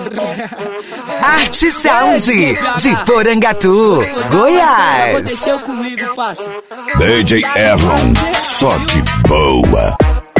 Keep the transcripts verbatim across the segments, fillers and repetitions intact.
Arte Sound de Porangatu, Goiás. Aconteceu comigo, passa. D J Erlon, só de boa.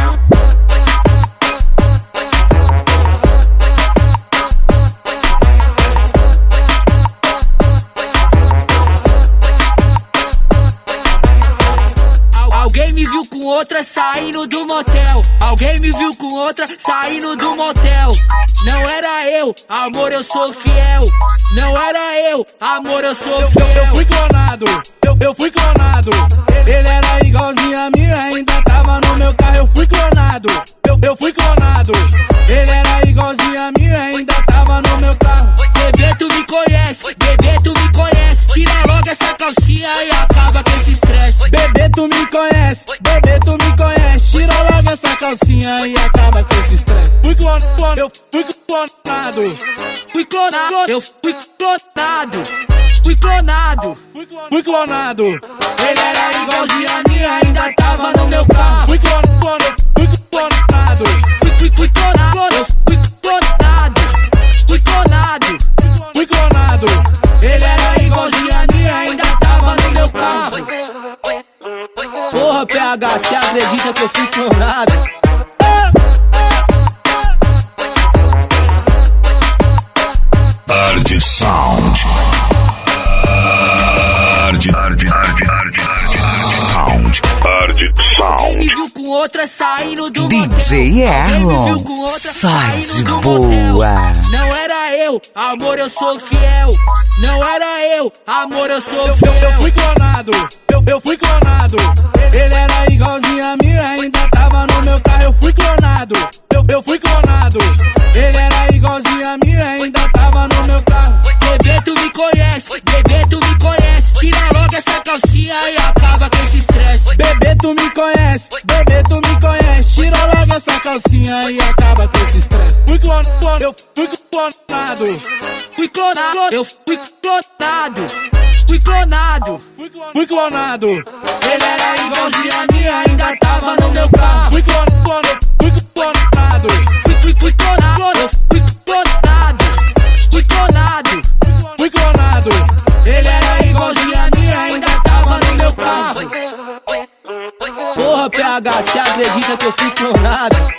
Alguém me viu com outra saindo do motel. Alguém me viu com outra saindo do motel. Não era eu, amor, eu sou fiel. Não era eu, amor, eu sou fiel. Eu, eu, eu fui clonado, eu, eu fui clonado. Ele era igualzinho a mim, ainda tava no meu carro. Eu fui clonado, eu, eu fui clonado. Ele era igualzinho a mim, ainda tava no meu carro. Bebê, tu me conhece, bebê, tu me conhece. Tira logo essa calcinha e acaba com esse estresse. Bebê, tu me conhece, bebê, tu me conhece. Tira logo essa calcinha e acaba com esse estresse. Fui clonado, eu fui clonado. Fui clonado, eu fui clonado. Fui clonado, fui clonado. Ele era igualzinho a mim, ainda tava no meu carro. Fui clonado, fui clonado. Fui, fui, fui clonado, eu fui clonado. Fui clonado, fui clonado. Ele era igualzinho a mim, ainda tava no meu carro. Porra, P H, cê acredita que eu fui clonado? Arte Sound. Arte, arte, arte, arte, arte Sound. Arte Sound. Alguém me viu com outra saindo do motel. D J Erlon, só de boa. Não era eu, amor, eu sou fiel. Não era eu, amor, eu sou eu, fiel. Eu, eu fui clonado, eu, eu fui clonado. Ele era igualzinho a mim, ainda tava no meu carro. Eu fui clonado, eu, eu fui clonado. Ele era igualzinho a mim, ainda tava no meu carro. Bebê, tu me conhece, bebê, tu me conhece. Tira logo essa calcinha e acaba com esse estresse. Bebê, tu me conhece, bebê, tu me conhece. Tira logo essa calcinha e acaba com esse estresse. Fui clonado, eu fui clonado. Fui clonado, eu fui clonado. Fui clonado, fui clonado. Ele era igualzinho a mim, ainda tava no meu carro. Fui clonado, fui clonado. Fui, fui, fui clonado, eu fui clonado. Fui clonado, fui clonado. Ele era igualzinho a mim, ainda tava no meu carro. Porra, P H, cê acredita que eu fui clonado?